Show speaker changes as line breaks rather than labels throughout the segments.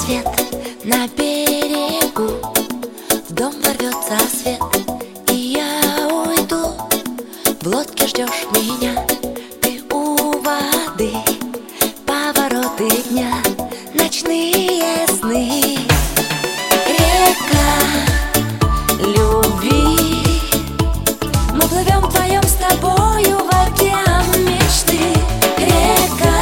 рассвет на берегу, в дом ворвется свет, и я уйду. В лодке ждешь меня, ты у воды, повороты дня, ночные сны. Река любви, мы плывем вдвоем с тобою в океан мечты. Река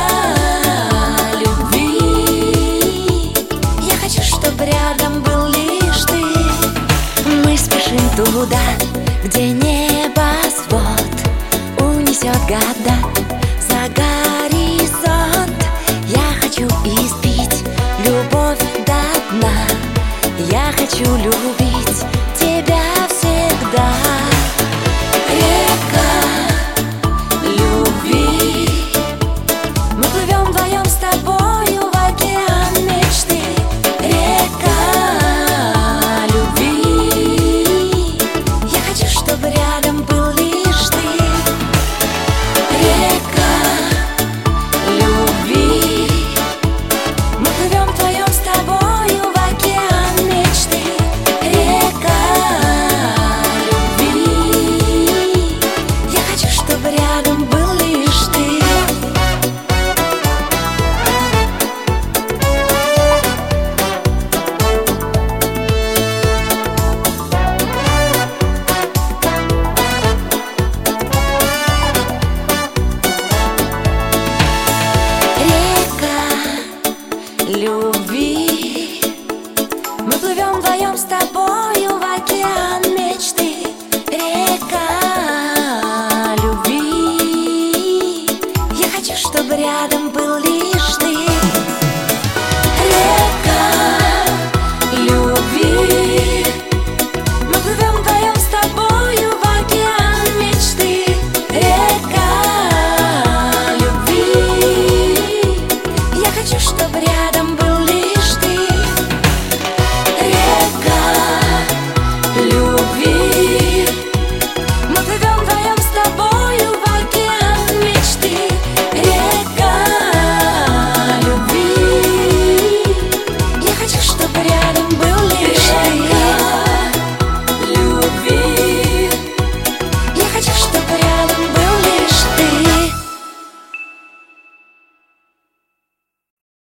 любви, я хочу, чтобы рядом был лишь ты. Мы спешим туда, где небосвод унесет года за горизонт. Я хочу испить любовь до дна, я хочу любить тебя всегда. Река любви, мы плывем вдвоем с тобою в океан мечты. Река любви, я хочу, чтобы рядом был лишь ты. Река любви, мы плывем вдвоем с тобою в океан мечты. Река любви, я хочу, чтобы рядом был лишь ты. Любви, мы плывем вдвоем с тобою в океан мечты. Река любви, я хочу, чтобы рядом был